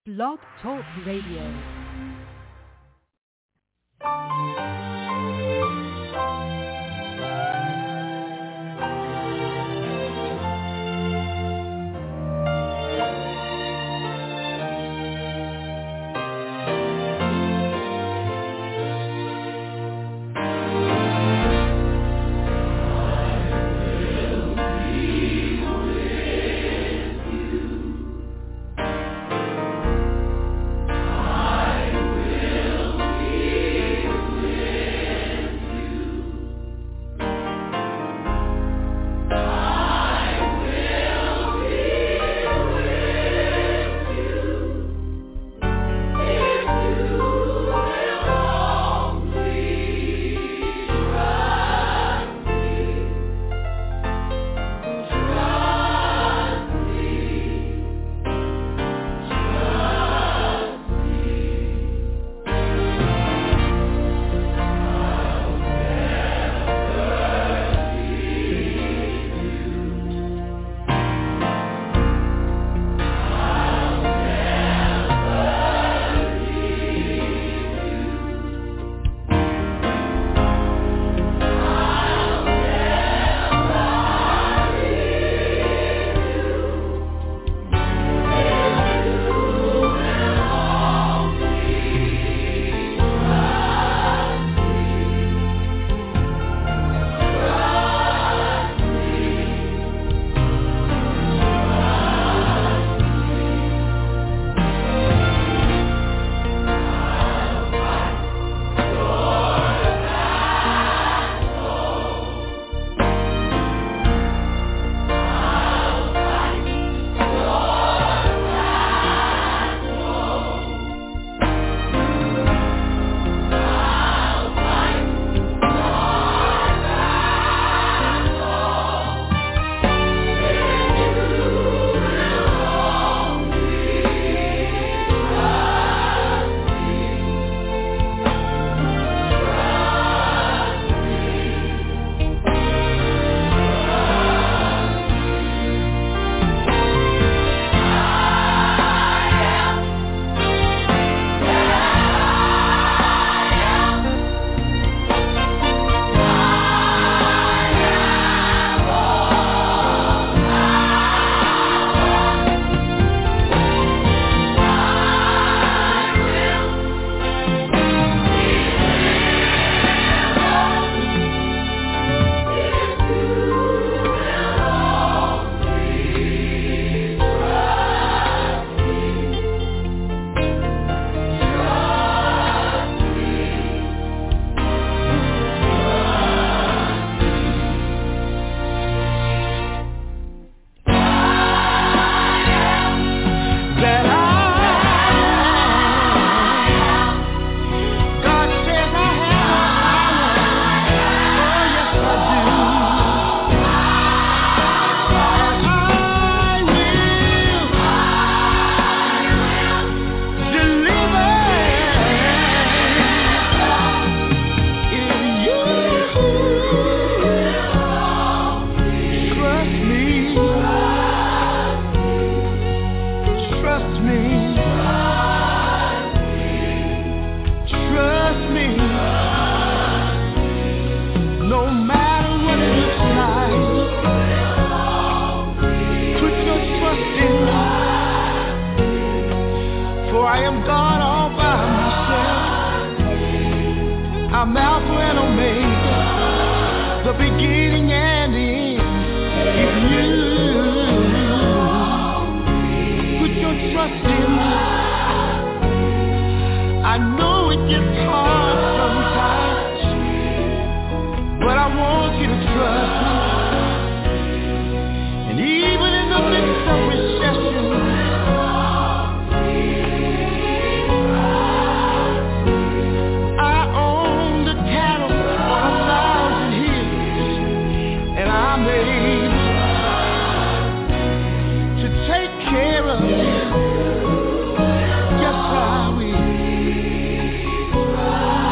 Blog Talk Radio. Yes, I will.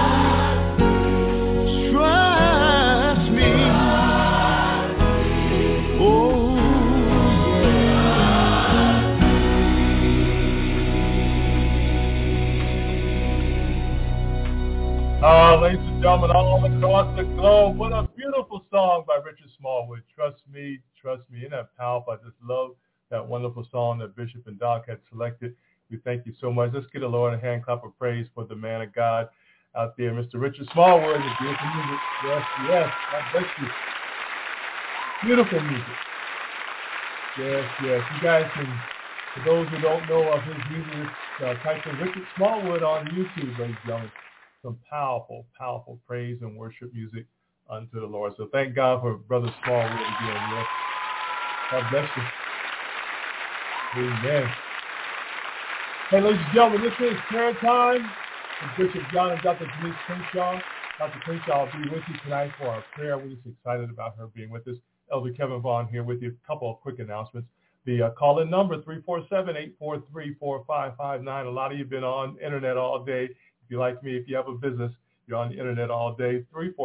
Hallelujah, ladies and gentlemen, all across the globe. What a beautiful song by Richard Smallwood. Trust me. Isn't that powerful? I just love that wonderful song that Bishop and Doc had selected. We thank you so much. Let's get a Lord a hand clap of praise for the man of God out there, Mr. Richard Smallwood. The beautiful music. Yes. God bless you. Beautiful music. Yes. You guys can, for those who don't know of his music, type in Richard Smallwood on YouTube, ladies and gentlemen. Some powerful praise and worship music unto the Lord. So thank God for Brother Smallwood again. Yes. God bless you. Amen. Hey, ladies and gentlemen, this is prayer time with Bishop John and Dr. Denise Crenshaw. Dr. Crenshaw will be with you tonight for our prayer. We're just excited about her being with us. Elder Kevin Vaughn here with you. A couple of quick announcements. The call-in number, 347-843-4559. A lot of you have been on internet all day. If you're like me, if you have a business, you're on the internet all day.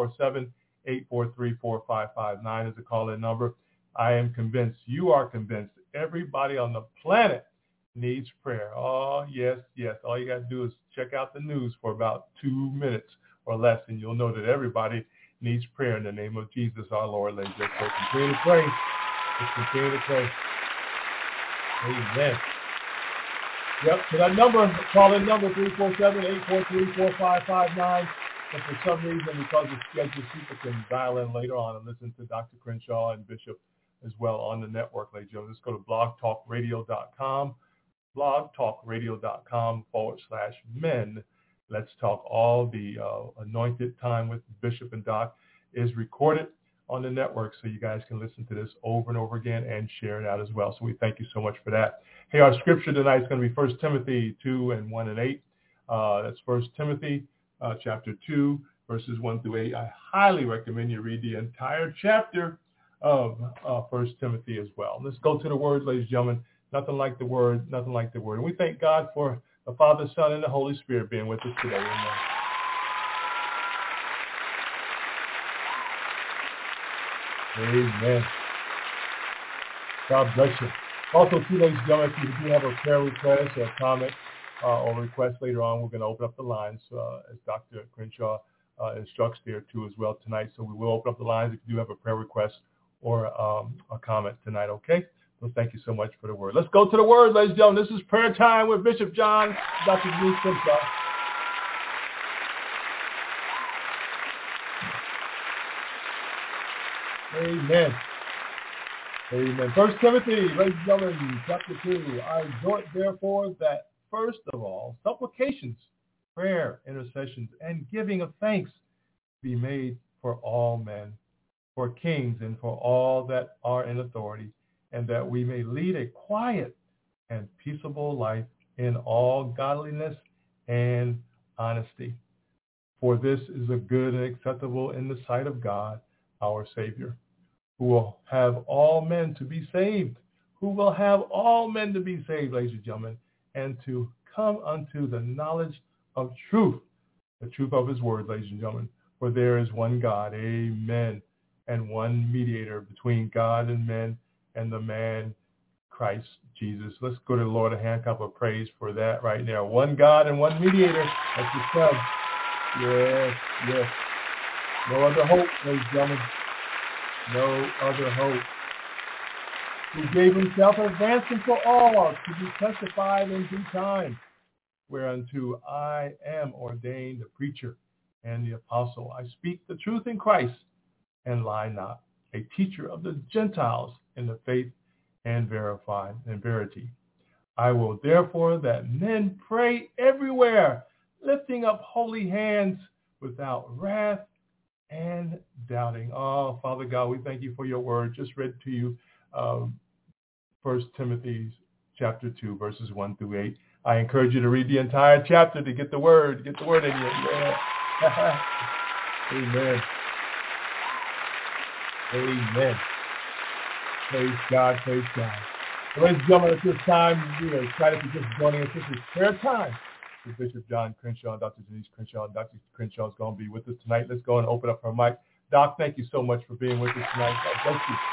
347-843-4559 is the call-in number. I am convinced, you are convinced, everybody on the planet needs prayer. Oh, yes. All you got to do is check out the news for about 2 minutes or less, and you'll know that everybody needs prayer in the name of Jesus, our Lord. Let's just go continue to pray. Let's continue to pray. Amen. Yep, so that number, call-in number, 347-843-4559. And for some reason, because it's scheduled, people can dial in later on and listen to Dr. Crenshaw and Bishop as well on the network, ladies and gentlemen. Just go to blogtalkradio.com, blogtalkradio.com/men. Let's Talk. All the anointed time with Bishop and Doc is recorded on the network, so you guys can listen to this over and over again and share it out as well. So we thank you so much for that. Hey, our scripture tonight is going to be 1 Timothy 2:1-8. That's 1 Timothy chapter 2, verses 1-8. I highly recommend you read the entire chapter of 1 Timothy as well. Let's go to the word, ladies and gentlemen. Nothing like the word. And we thank God for the Father, Son, and the Holy Spirit being with us today. Amen. Amen. God bless you. Also, too, ladies and gentlemen, if you do have a prayer request or a comment or request later on, we're going to open up the lines as Dr. Crenshaw instructs there too as well tonight. So we will open up the lines if you do have a prayer request or a comment tonight, okay? So thank you so much for the word. Let's go to the word, ladies and gentlemen. This is prayer time with Bishop John, Dr. Denise Crenshaw. Amen. 1 Timothy, ladies and gentlemen, chapter 2. I exhort, therefore, that first of all, supplications, prayer, intercessions, and giving of thanks be made for all men, for kings, and for all that are in authority, and that we may lead a quiet and peaceable life in all godliness and honesty. For this is a good and acceptable in the sight of God, our Savior, who will have all men to be saved, ladies and gentlemen, and to come unto the knowledge of truth, the truth of his word, ladies and gentlemen. For there is one God, amen, and one mediator between God and men, and the man Christ Jesus. Let's go to the Lord a hand clap of praise for that right now. One God and one mediator. That's the Son. Yes. No other hope, ladies and gentlemen. No other hope. Who gave himself a ransom for all to be testified in due time, whereunto I am ordained a preacher and the apostle. I speak the truth in Christ and lie not, a teacher of the Gentiles in the faith and verity. I will therefore that men pray everywhere, lifting up holy hands without wrath and doubting. Oh, Father God, we thank you for your word. Just read to you 1 Timothy chapter 2, verses 1-8. I encourage you to read the entire chapter to get the word in you. Yeah. Amen. Praise God. Ladies and gentlemen, at this time, we are excited for just joining us. This is prayer time with Bishop John Crenshaw and Dr. Denise Crenshaw. And Dr. Crenshaw is going to be with us tonight. Let's go and open up her mic. Doc, thank you so much for being with us tonight. God bless you.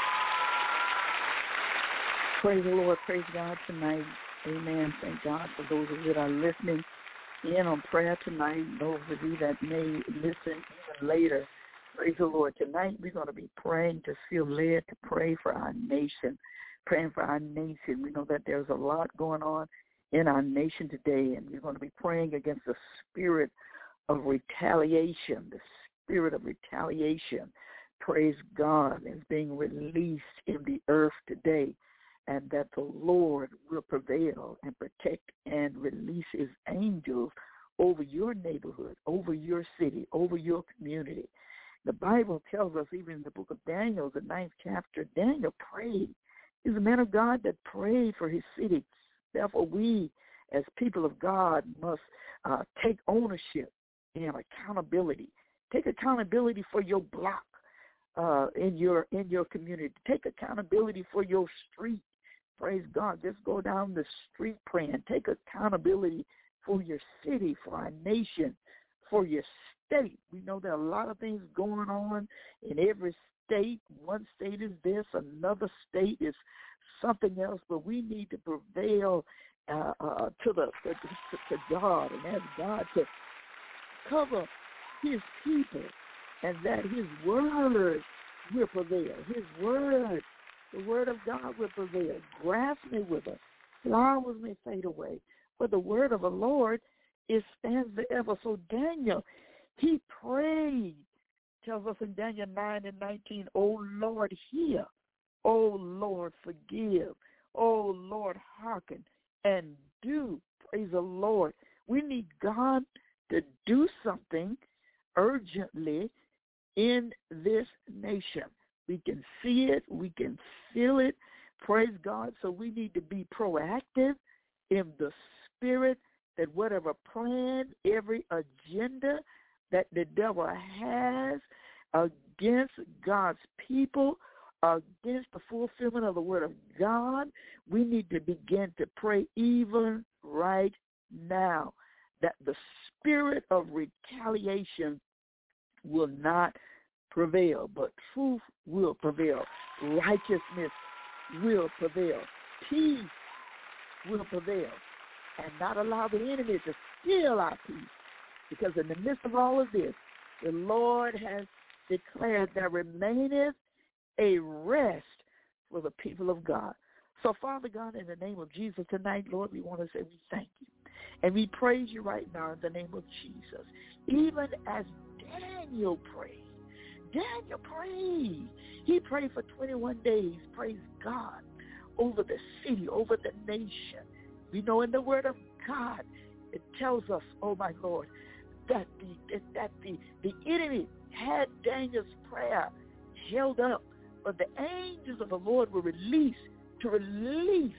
Praise the Lord. Praise God tonight. Amen. Thank God for those of you that are listening in on prayer tonight. Those of you that may listen even later, praise the Lord. Tonight we're going to be praying, to feel led to pray for our nation, praying for our nation. We know that there's a lot going on in our nation today, and we're going to be praying against the spirit of retaliation, the spirit of retaliation, praise God, is being released in the earth today, and that the Lord will prevail and protect and release his angels over your neighborhood, over your city, over your community. The Bible tells us, even in the book of Daniel, the 9th chapter, Daniel prayed. He's a man of God that prayed for his city. Therefore, we, as people of God, must take ownership and accountability. Take accountability for your block in your community. Take accountability for your street. Praise God. Just go down the street praying. Take accountability for your city, for our nation, for your state. We know there are a lot of things going on in every state. One state is this, another state is something else, but we need to prevail to God and ask God to cover his people, and that his word will prevail. His word, the word of God will prevail. Grass may wither, flowers may fade away, but the word of the Lord, it stands forever. So Daniel, he prayed, tells us in Daniel 9:19, "O Lord, hear. O Lord, forgive. O Lord, hearken and do." Praise the Lord. We need God to do something urgently in this nation. We can see it. We can feel it. Praise God. So we need to be proactive in the spirit, that whatever plan, every agenda that the devil has against God's people, against the fulfillment of the word of God, we need to begin to pray even right now, that the spirit of retaliation will not prevail, but truth will prevail. Righteousness will prevail. Peace will prevail. And not allow the enemy to steal our peace. Because in the midst of all of this, the Lord has declared there remaineth a rest for the people of God. So, Father God, in the name of Jesus tonight, Lord, we want to say we thank you. And we praise you right now in the name of Jesus. Even as Daniel prayed. Daniel prayed. He prayed for 21 days, praise God, over the city, over the nation. We know in the word of God, it tells us, oh my Lord, that the enemy had Daniel's prayer held up, but the angels of the Lord were released to release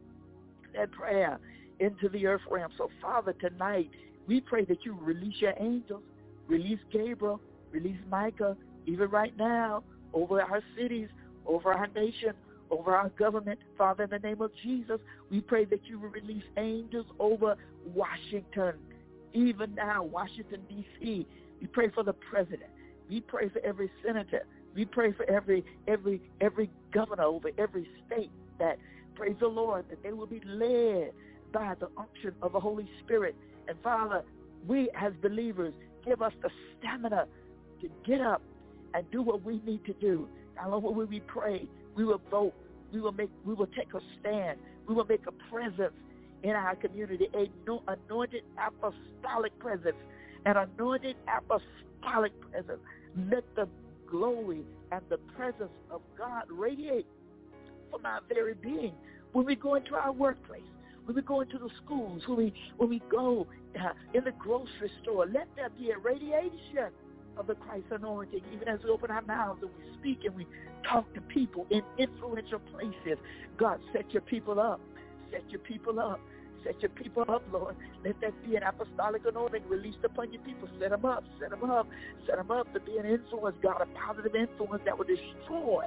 that prayer into the earth realm. So, Father, tonight, we pray that you release your angels, release Gabriel, release Michael, even right now, over our cities, over our nation, over our government. Father, in the name of Jesus, we pray that you will release angels over Washington, even now, Washington, D.C. We pray for the president. We pray for every senator. We pray for every governor over every state, that, praise the Lord, that they will be led by the unction of the Holy Spirit. And Father, we as believers, give us the stamina to get up and do what we need to do. Now, Lord, when we pray, we will vote. We will take a stand. We will make a presence in our community, anointed apostolic presence, an anointed apostolic presence. Let the glory and the presence of God radiate from our very being. When we go into our workplace, when we go into the schools, when we go in the grocery store, let there be a radiation of the Christ anointing, even as we open our mouths and we speak and we talk to people in influential places. God, set your people up. Set your people up. Set your people up, Lord. Let that be an apostolic anointing released upon your people. Set them up. Set them up. Set them up to be an influence, God, a positive influence that will destroy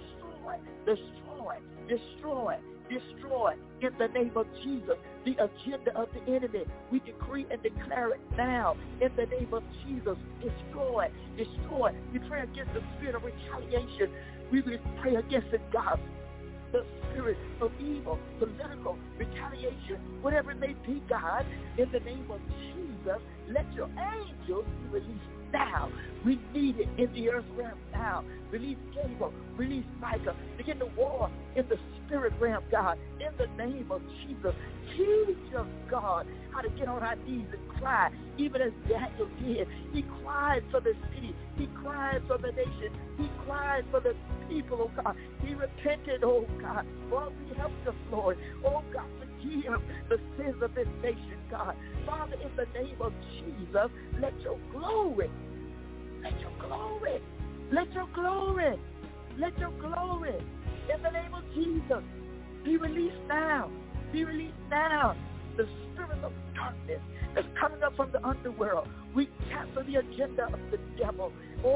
in the name of Jesus the agenda of the enemy. We decree and declare it now in the name of Jesus. Destroy. We pray against the spirit of retaliation. We pray against it, God. the spirit of evil, political retaliation, whatever it may be, God, in the name of Jesus, let your angels be released now. We need it in the earth realm now. Release Gabriel, release Micah, begin to war in the spirit realm, God, in the name of Jesus. Teach us, God, how to get on our knees and cry, even as Daniel did. He cried for the city. He cried for the nation. He cried for the people, oh God. He repented, oh God. Lord, we help us, Lord. Oh God, forgive the sins of this nation, God. Father, in the name of Jesus, let your glory, let your glory, let your glory, let your glory, in the name of Jesus, be released now. Be released now. The spirit of darkness that's coming up from the underworld, we cancel the agenda of the devil.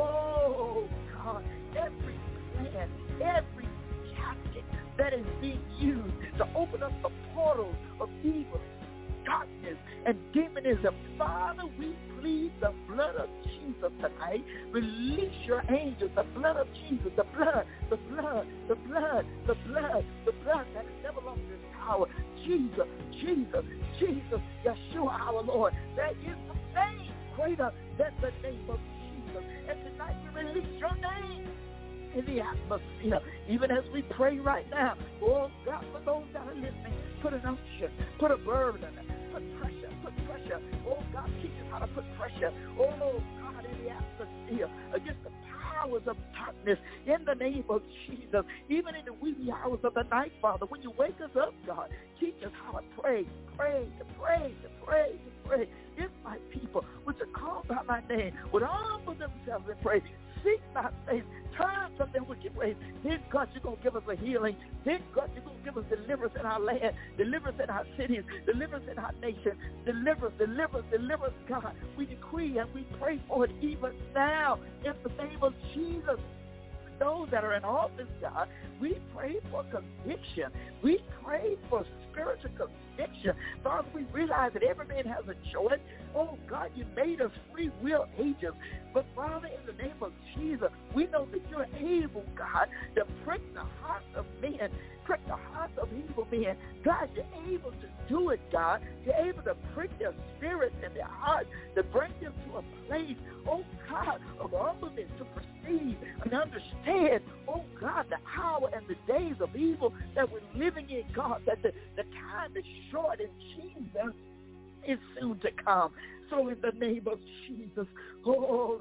Oh, God, every plan, every tactic that is being used to open up the portals of evil, darkness, and demonism. Father, we plead the blood of Jesus tonight. Release your angels, the blood of Jesus, the blood, the blood, the blood, the blood, the blood that has never lost its power. Jesus, Jesus, Jesus, Yeshua our Lord. There is a name greater than the name of Jesus. And tonight we release your name in the atmosphere, even as we pray right now. Oh God, for those that are listening, put an unction, put a burden, put pressure, put pressure. Oh God, teach us how to put pressure. Oh God, in the atmosphere against the powers of darkness in the name of Jesus. Even in the wee hours of the night, Father, when you wake us up, God, teach us how to pray, pray, to pray, to pray, to pray. If my people which are called by my name would humble themselves and pray, seek my face, turn from their wicked ways, then God, you're going to give us a healing. Then God, you're going to give us deliverance in our land, deliverance in our cities, deliverance in our nation, deliverance, deliverance, deliverance, God. We decree and we pray for it even now in the name of Jesus. Those that are in office, God, we pray for conviction. We pray for spiritual conviction. Father, we realize that every man has a choice. Oh, God, you made us free will agents. But, Father, in the name of Jesus, we know that you're able, God, to prick the hearts of men, prick the hearts of evil men. God, you're able to do it, God. You're able to prick their spirits and their hearts, to bring them to a place, oh, God, of humbleness, to perceive and understand, oh, God, the hour and the days of evil that we're living in, God, that the time is short and Jesus is soon to come. So in the name of Jesus, oh,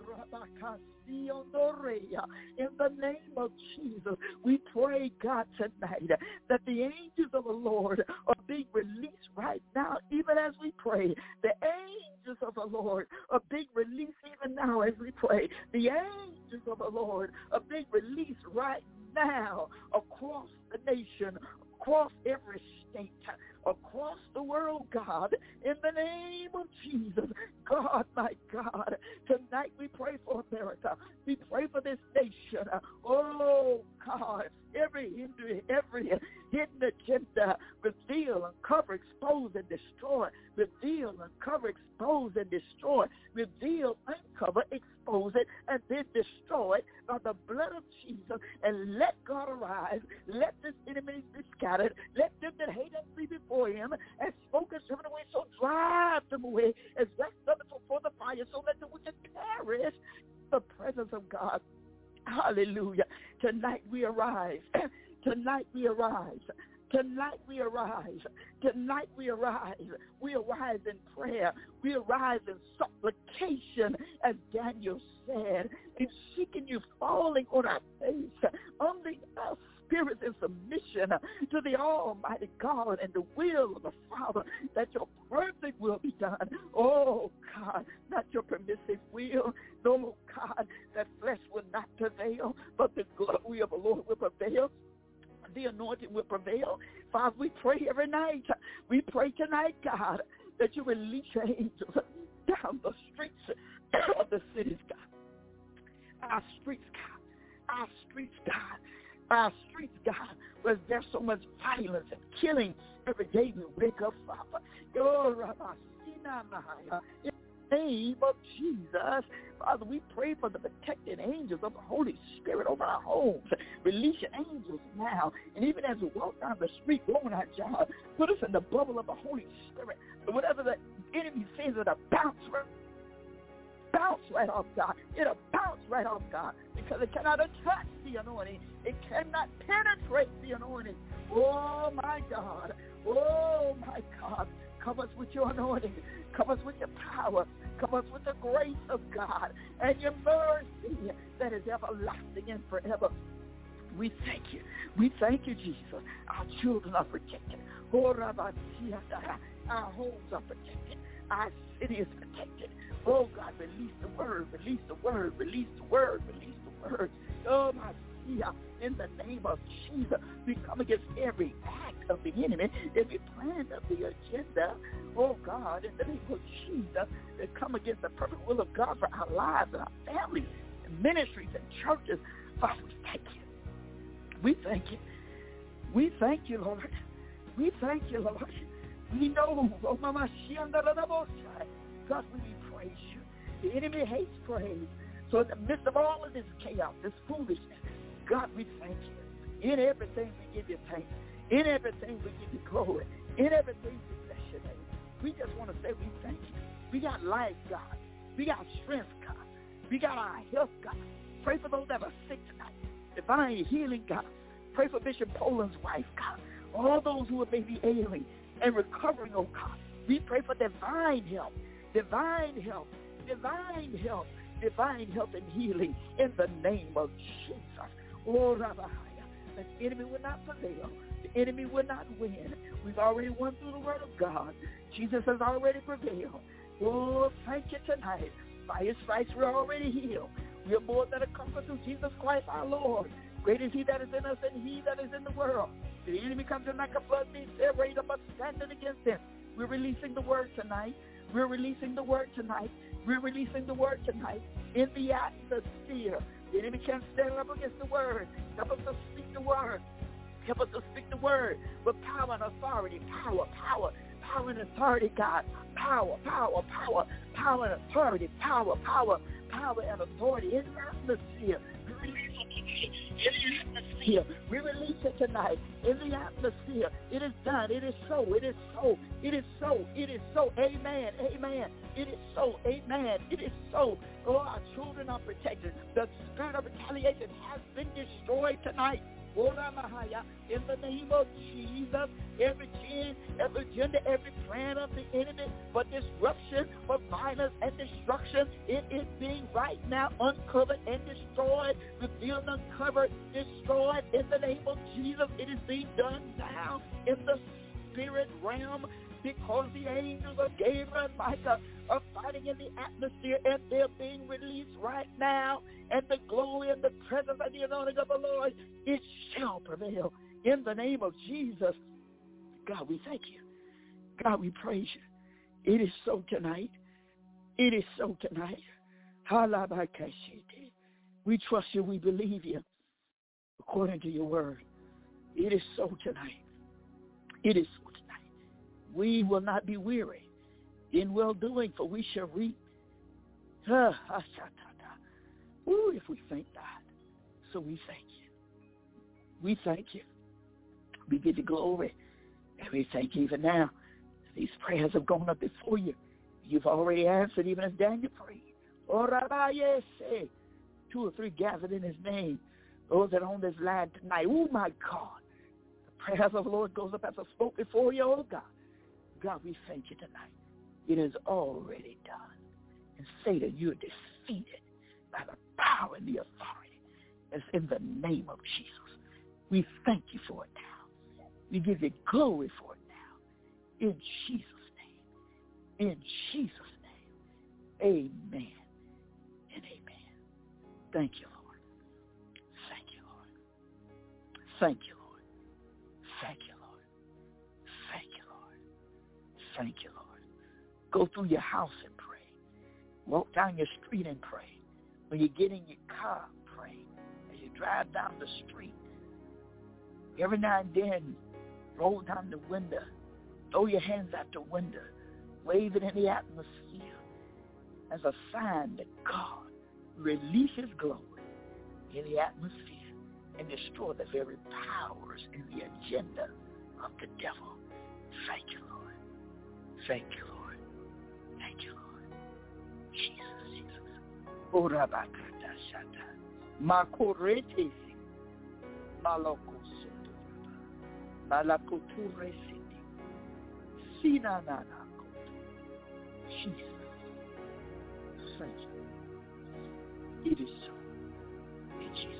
in the name of Jesus, we pray, God, tonight that the angels of the Lord are being released right now, even as we pray. The angels of the Lord are being released even now as we pray. The angels of the Lord are being released right now across the nation, across every state, across the world, God, in the name of Jesus. God, my God, tonight we pray for America. We pray for this nation. Oh, God, every hidden agenda, reveal, uncover, expose, and destroy. Reveal, uncover, expose, and destroy. Reveal, uncover, expose it, and then destroy it by the blood of Jesus. And let God arise. Let this enemy be scattered. Let them that hate us be before him, and smoke and driven away, so drive them away as west of it before the fire, so that the wicked perish the presence of God. Hallelujah. Tonight we arise. Tonight we arise. Tonight we arise. Tonight we arise. We arise in prayer. We arise in supplication, as Daniel said, in seeking you, falling on our face, humbling our spirits in submission to the Almighty God and the will of the Father, that your perfect will be done. Oh, God, not your permissive will. No, God, that flesh will not prevail, but the glory of the Lord will prevail. The anointing will prevail. Father, we pray every night. We pray tonight, God, that you release your angels down the streets of the cities, God. Our streets, God. Our streets, God. Our streets, God, where there's so much violence and killing every day we wake up, Father. In the name of Jesus. Father, we pray for the protecting angels of the Holy Spirit over our homes. Release your angels now. And even as we walk down the street, go on our job, put us in the bubble of the Holy Spirit. Whatever the enemy says, it'll bounce right off, God. It'll bounce right off, God, because it cannot attract the anointing. It cannot penetrate the anointing. Oh, my God. Oh, my God. Cover us with your anointing. Cover us with your power. Cover us with the grace of God and your mercy that is everlasting and forever. We thank you. We thank you, Jesus. Our children are protected. Our homes are protected. Our city is protected. Oh, God, release the word, release the word, release the word, release the word. Oh, my God, in the name of Jesus, we come against every act of the enemy, every plan of the agenda. Oh, God, in the name of Jesus, that come against the perfect will of God for our lives and our families and ministries and churches. Father, we thank you. We thank you. We thank you, Lord. We thank you, Lord. We know, oh, Mama, God, we praise you. The enemy hates praise. So in the midst of all of this chaos, this foolishness, God, we thank you. In everything we give you thanks. In everything we give you glory. In everything we bless your name. We just want to say we thank you. We got life, God. We got strength, God. We got our health, God. Pray for those that are sick tonight. Divine healing, God. Pray for Bishop Poland's wife, God. All those who are maybe ailing and recovering, oh God. We pray for divine health. Divine health, divine health, divine health and healing in the name of Jesus. Oh, Rabbi, the enemy will not prevail. The enemy will not win. We've already won through the word of God. Jesus has already prevailed. Oh, thank you tonight. By his stripes we're already healed. We are more than a conqueror through Jesus Christ our Lord. Great is he that is in us than he that is in the world. The enemy comes in like a flood, they're ready to standing against him. We're releasing the word tonight. We're releasing the word tonight. We're releasing the word tonight in the atmosphere. The enemy can't stand up against the word. Help us to speak the word. Help us to speak the word with power and authority. Power and authority, God. Power and authority. Power and authority in the atmosphere. In the atmosphere. We release it tonight. In the atmosphere. It is done. It is so. It is so. It is so. It is so. Amen. Amen. It is so. Amen. It is so. Oh, our children are protected. The spirit of retaliation has been destroyed tonight. In the name of Jesus, every sin, every agenda, every plan of the enemy for disruption, for violence and destruction, it is being right now uncovered and destroyed, revealed, uncovered, destroyed in the name of Jesus. It is being done now in the spirit realm because the angels of Gabriel and Michael are fighting in the atmosphere and they're being released right now. And the glory and the presence and the anointing of the Lord, it shall prevail in the name of Jesus. God, we thank you. God, we praise you. It is so tonight. It is so tonight. We trust you. We believe you according to your word. It is so tonight. It is so tonight. We will not be weary in well-doing, for we shall reap. If we thank God. So we thank you. We thank you. We give you glory. And we thank you even now. These prayers have gone up before you. You've already answered, even as Daniel prayed. Oh, Rabbi, yes, 2 or 3 gathered in his name. Those that are on this line tonight. Oh, my God. The prayers of the Lord goes up as I spoke before you, oh, God. God, we thank you tonight. It is already done. And Satan, you're defeated by the power and the authority that's in the name of Jesus. We thank you for it now. We give you glory for it now. In Jesus' name. In Jesus' name. Amen and amen. Thank you, Lord. Thank you, Lord. Thank you, Lord. Thank you, Lord. Thank you, Lord. Thank you, Lord. Go through your house and pray. Walk down your street and pray. When you get in your car, pray. As you drive down the street, every now and then, roll down the window. Throw your hands out the window. Wave it in the atmosphere. as a sign that God release his glory in the atmosphere and destroy the very powers and the agenda of the devil. Thank you, Lord. Thank you, Lord. Thank you, Lord. Jesus. Orabakata shata. Makorete. Malakosoto. Malakoture sindi. Sinanana. Jesus. Thank you. It is so. In Jesus'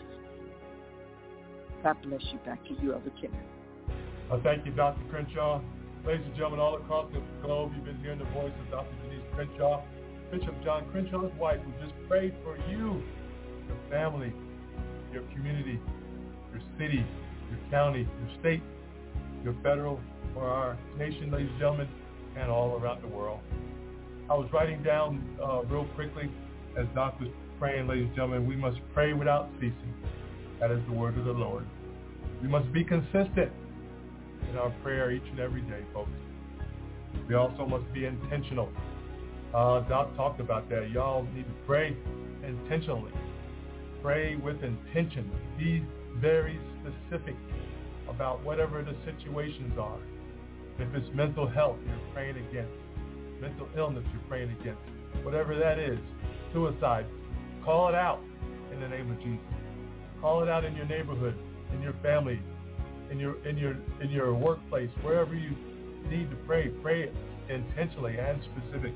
name. God bless you. Back to you, Elder Kenneth. Thank you, Dr. Crenshaw. Ladies and gentlemen, all across the globe, you've been hearing the voice of Dr. Denise Crenshaw, Bishop John Crenshaw's wife, who just prayed for you, your family, your community, your city, your county, your state, your federal, or our nation, ladies and gentlemen, and all around the world. I was writing down real quickly as Doc was praying, ladies and gentlemen, we must pray without ceasing. That is the word of the Lord. We must be consistent in our prayer each and every day, folks. We also must be intentional. Doc talked about that. Y'all need to pray intentionally. Pray with intention. Be very specific about whatever the situations are. If it's mental health you're praying against, mental illness you're praying against, whatever that is, suicide, call it out in the name of Jesus. Call it out in your neighborhood, in your family, in your workplace, wherever you need to pray. Pray it intentionally and specifically.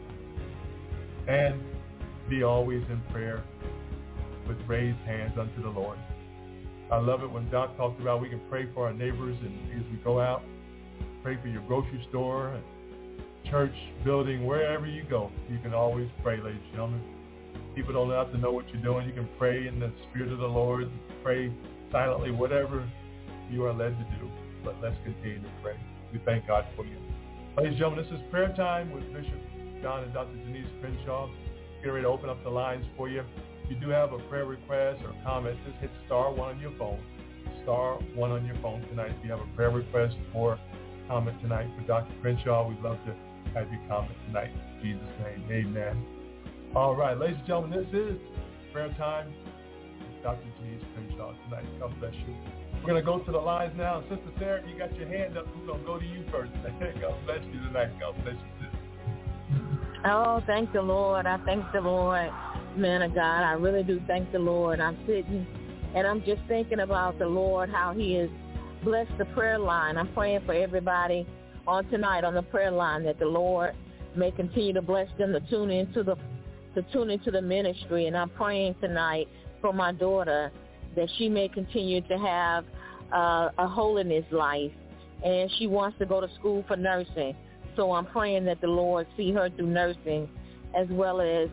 And be always in prayer with raised hands unto the Lord. I love it when Doc talks about we can pray for our neighbors, and as we go out, pray for your grocery store, and church, building, wherever you go. You can always pray, ladies and gentlemen. People don't have to know what you're doing. You can pray in the Spirit of the Lord, pray silently, whatever you are led to do. But let's continue to pray. We thank God for you. Ladies and gentlemen, this is prayer time with Bishop John and Dr. Denise Crenshaw. Get ready to open up the lines for you. If you do have a prayer request or comment, just hit *1 on your phone. *1 on your phone tonight. If you have a prayer request or comment tonight for Dr. Crenshaw, we'd love to have you comment tonight. In Jesus' name, amen. All right, ladies and gentlemen, this is prayer time with Dr. Denise Crenshaw tonight. God bless you. We're going to go to the lines now. Sister Sarah, you got your hand up. We're going to go to you first. God bless you tonight. God bless you, sister. Oh, thank the Lord. I thank the Lord, man of God. I really do thank the Lord. I'm sitting and I'm just thinking about the Lord, how he has blessed the prayer line. I'm praying for everybody on tonight on the prayer line that the Lord may continue to bless them to tune into the ministry. And I'm praying tonight for my daughter that she may continue to have a holiness life, and she wants to go to school for nursing. So I'm praying that the Lord see her through nursing, as well as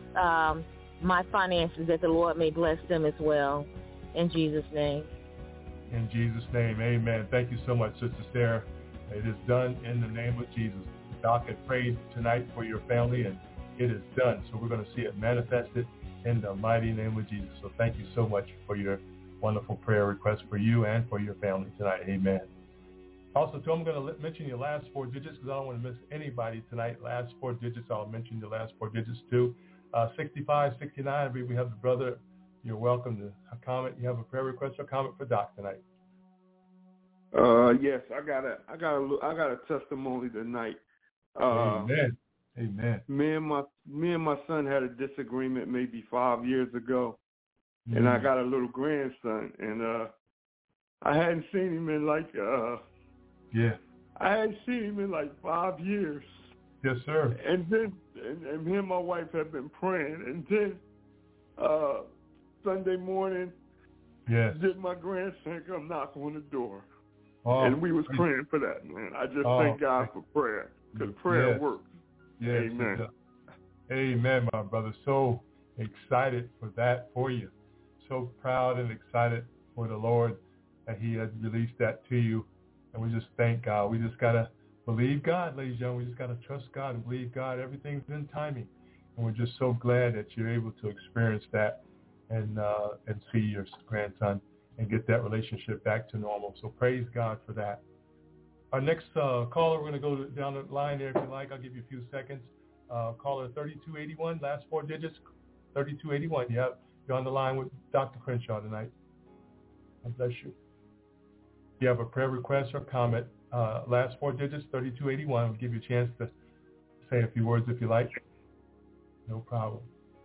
my finances, that the Lord may bless them as well. In Jesus' name. In Jesus' name, amen. Thank you so much, Sister Sarah. It is done in the name of Jesus. Doc had prayed tonight for your family, and it is done. So we're going to see it manifested in the mighty name of Jesus. So thank you so much for your wonderful prayer request for you and for your family tonight. Amen. Also, too, I'm going to mention your last 4 digits because I don't want to miss anybody tonight. Last 4 digits, I'll mention the last 4 digits too. 6569, I believe we have the brother. You're welcome to comment. You have a prayer request or comment for Doc tonight. Yes, I got a testimony tonight. Amen. Amen. Me and my son had a disagreement maybe 5 years ago, and I got a little grandson, and I hadn't seen him in I hadn't seen him in like 5 years. Yes, sir. And then and me and my wife had been praying, and then Sunday morning, did my grandson come knock on the door? And we was praying for that, man. I just thank God for prayer, because prayer works. Yes, amen. Amen, my brother. So excited for that for you. So proud and excited for the Lord that he has released that to you. And we just thank God. We just got to believe God, ladies and gentlemen. We just got to trust God and believe God. Everything's in timing. And we're just so glad that you're able to experience that and see your grandson and get that relationship back to normal. So praise God for that. Our next caller, we're going to go down the line there if you like. I'll give you a few seconds. caller 3281, last 4 digits, 3281. Yep, you're on the line with Dr. Crenshaw tonight. God bless you. If you have a prayer request or comment, last 4 digits, 3281. We'll give you a chance to say a few words if you like. No problem.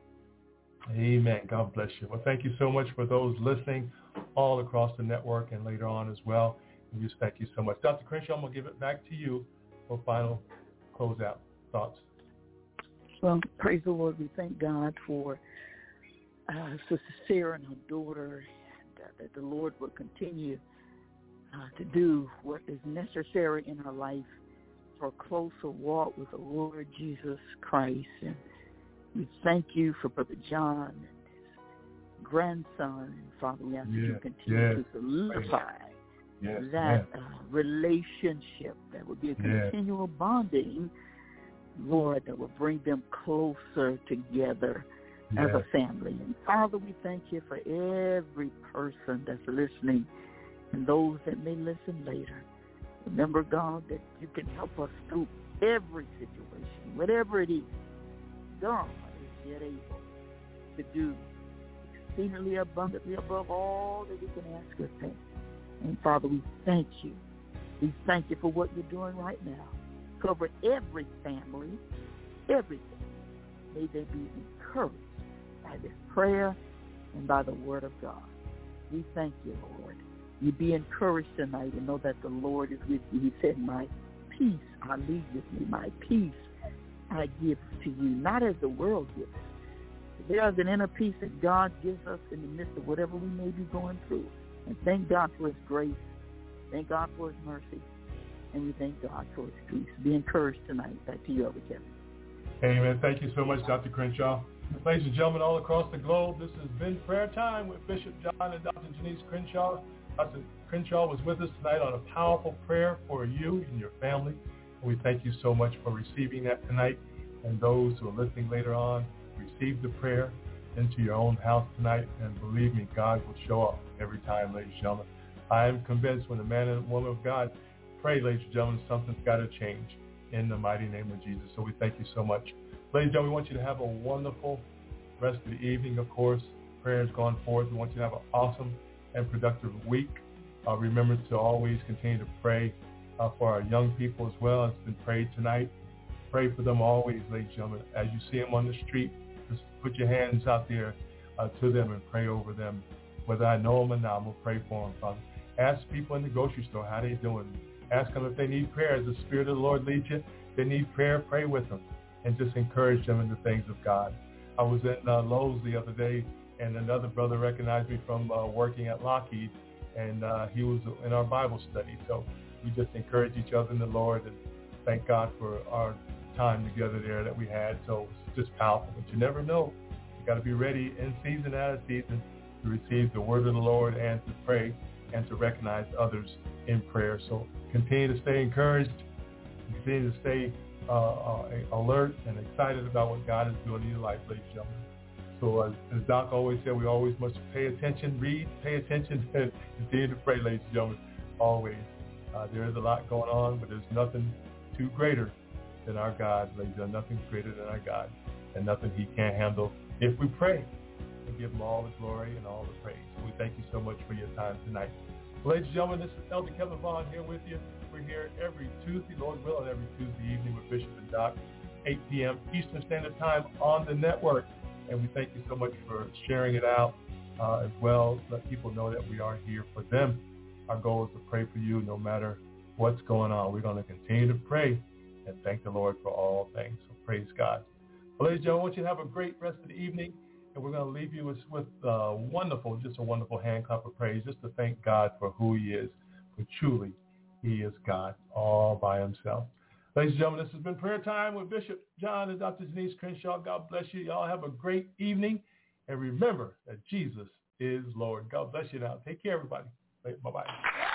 Amen. God bless you. Well, thank you so much for those listening all across the network and later on as well. And just thank you so much. Dr. Crenshaw, I'm going to give it back to you for final closeout thoughts. Well, praise the Lord. We thank God for Sister Sarah and her daughter, and that the Lord will continue to do what is necessary in her life for a closer walk with the Lord Jesus Christ. And we thank you for Brother John and his grandson. And Father, we ask that you continue to solidify that relationship that will be a continual bonding, Lord, that will bring them closer together as a family. And Father, we thank you for every person that's listening and those that may listen later. Remember, God, that you can help us through every situation, whatever it is. God is yet able to do exceedingly abundantly above all that we can ask or think. And Father, we thank you. We thank you for what you're doing right now. Cover every family, everything. May they be encouraged by this prayer and by the word of God. We thank you, Lord. You be encouraged tonight and know that the Lord is with you. He said, my peace I leave with you. My peace I give to you, not as the world gives. There is an inner peace that God gives us in the midst of whatever we may be going through. And thank God for his grace. Thank God for his mercy. And we thank God for his peace. Be encouraged tonight. Back to you, Elder Kevin. Amen. Thank you so much, Dr. Crenshaw. Ladies and gentlemen all across the globe, this has been Prayer Time with Bishop John and Dr. Janice Crenshaw. Dr. Crenshaw was with us tonight on a powerful prayer for you and your family. And we thank you so much for receiving that tonight. And those who are listening later on, receive the prayer into your own house tonight. And believe me, God will show up every time, ladies and gentlemen. I am convinced when a man and woman of God pray, ladies and gentlemen, something's got to change in the mighty name of Jesus. So we thank you so much. Ladies and gentlemen, we want you to have a wonderful rest of the evening, of course. Prayer has gone forth. We want you to have an awesome and productive week. Remember to always continue to pray for our young people as well. It's been prayed tonight. Pray for them always, ladies and gentlemen. As you see them on the street, just put your hands out there to them and pray over them. Whether I know them or not, I'm going to pray for them, Father. Ask people in the grocery store how they're doing. Ask them if they need prayer. As the Spirit of the Lord leads you, if they need prayer, pray with them. And just encourage them in the things of God. I was in Lowe's the other day, and another brother recognized me from working at Lockheed, and he was in our Bible study. So we just encourage each other in the Lord, and thank God for our time together there that we had. So it's just powerful. But you never know. You got to be ready in season, out of season, to receive the word of the Lord and to pray and to recognize others in prayer. So continue to stay encouraged, continue to stay alert and excited about what God is doing in your life, ladies and gentlemen. So as Doc always said, we always must pay attention, read, pay attention, and continue to pray, ladies and gentlemen, always. There is a lot going on, but there's nothing too greater than our God, ladies and gentlemen. Nothing greater than our God, and nothing he can't handle if we pray and give him all the glory and all the praise. So we thank you so much for your time tonight. Ladies and gentlemen, this is Elder Kevin Vaughn here with you. We're here every Tuesday, Lord willing, every Tuesday evening with Bishop and Doc, 8 p.m. Eastern Standard Time on the network. And we thank you so much for sharing it out as well. Let people know that we are here for them. Our goal is to pray for you no matter what's going on. We're going to continue to pray and thank the Lord for all things. So praise God. Well, ladies and gentlemen, I want you to have a great rest of the evening. And we're going to leave you with a wonderful hand clap of praise just to thank God for who he is. For truly, he is God all by himself. Ladies and gentlemen, this has been Prayer Time with Bishop John and Dr. Janice Crenshaw. God bless you. Y'all have a great evening. And remember that Jesus is Lord. God bless you now. Take care, everybody. Bye-bye.